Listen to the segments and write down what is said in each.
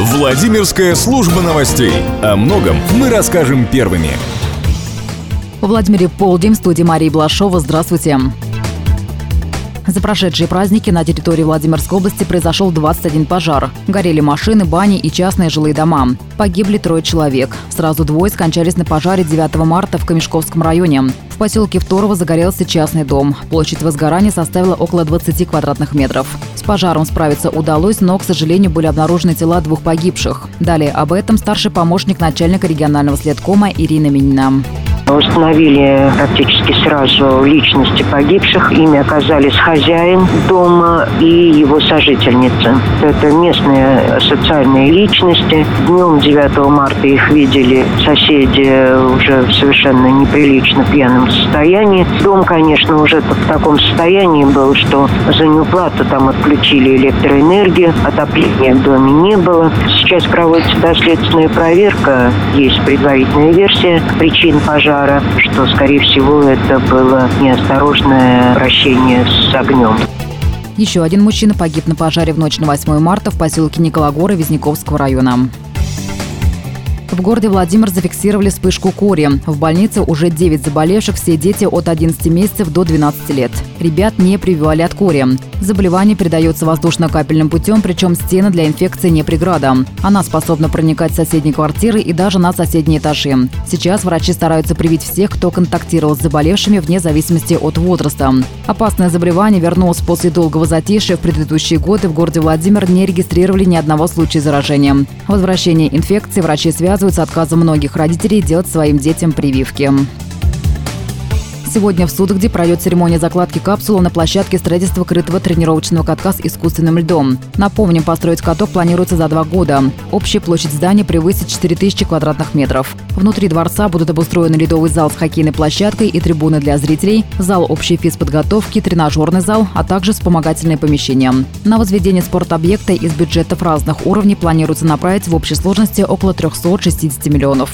Владимирская служба новостей. О многом мы расскажем первыми. В Владимире полдень, в студии Марии Блашова. Здравствуйте. За прошедшие праздники на территории Владимирской области произошел 21 пожар. Горели машины, бани и частные жилые дома. Погибли 3 человек. Сразу 2 скончались на пожаре 9 марта в Камешковском районе. В поселке Второво загорелся частный дом. Площадь возгорания составила около 20 квадратных метров. С пожаром справиться удалось, но, к сожалению, были обнаружены тела 2 погибших. Далее об этом старший помощник начальника регионального следкома Ирина Минина. Установили практически сразу личности погибших. Ими оказались хозяин дома и его сожительница. Это местные социальные личности. Днем 9 марта их видели соседи уже в совершенно неприлично пьяном состоянии. Дом, конечно, уже в таком состоянии был, что за неуплату там отключили электроэнергию, отопления в доме не было. Сейчас проводится доследственная проверка. Есть предварительная версия причин пожара, что, скорее всего, это было неосторожное обращение с огнем. Еще один мужчина погиб на пожаре в ночь на 8 марта в поселке Никологоры Вязниковского района. В городе Владимир зафиксировали вспышку кори. В больнице уже 9 заболевших, все дети от 11 месяцев до 12 лет. Ребят не прививали от кори. Заболевание передается воздушно-капельным путем, причем стены для инфекции не преграда. Она способна проникать в соседние квартиры и даже на соседние этажи. Сейчас врачи стараются привить всех, кто контактировал с заболевшими, вне зависимости от возраста. Опасное заболевание вернулось после долгого затишья. В предыдущие годы в городе Владимир не регистрировали ни одного случая заражения. Возвращение инфекции врачи связывают с отказом многих родителей делать своим детям прививки. Сегодня в Судогде пройдет церемония закладки капсулы на площадке строительства крытого тренировочного катка с искусственным льдом. Напомним, построить каток планируется за 2 года. Общая площадь здания превысит 4000 квадратных метров. Внутри дворца будут обустроены ледовый зал с хоккейной площадкой и трибуны для зрителей, зал общей физподготовки, тренажерный зал, а также вспомогательные помещения. На возведение спортобъекта из бюджетов разных уровней планируется направить в общей сложности около 360 миллионов.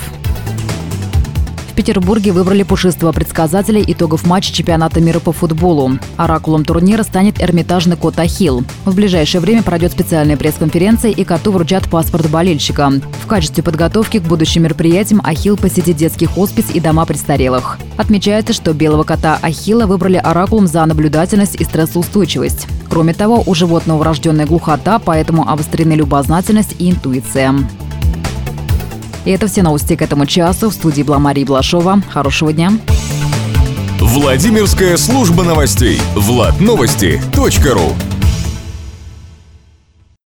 В Петербурге выбрали пушистого предсказателя итогов матча чемпионата мира по футболу. Оракулом турнира станет эрмитажный кот Ахилл. В ближайшее время пройдет специальная пресс-конференция, и коту вручат паспорт болельщика. В качестве подготовки к будущим мероприятиям Ахилл посетит детский хоспис и дома престарелых. Отмечается, что белого кота Ахилла выбрали оракулом за наблюдательность и стрессоустойчивость. Кроме того, у животного врожденная глухота, поэтому обострены любознательность и интуиция. И это все новости к этому часу. В студии была Мария Блашова. Хорошего дня. Владимирская служба новостей. Владновости.ру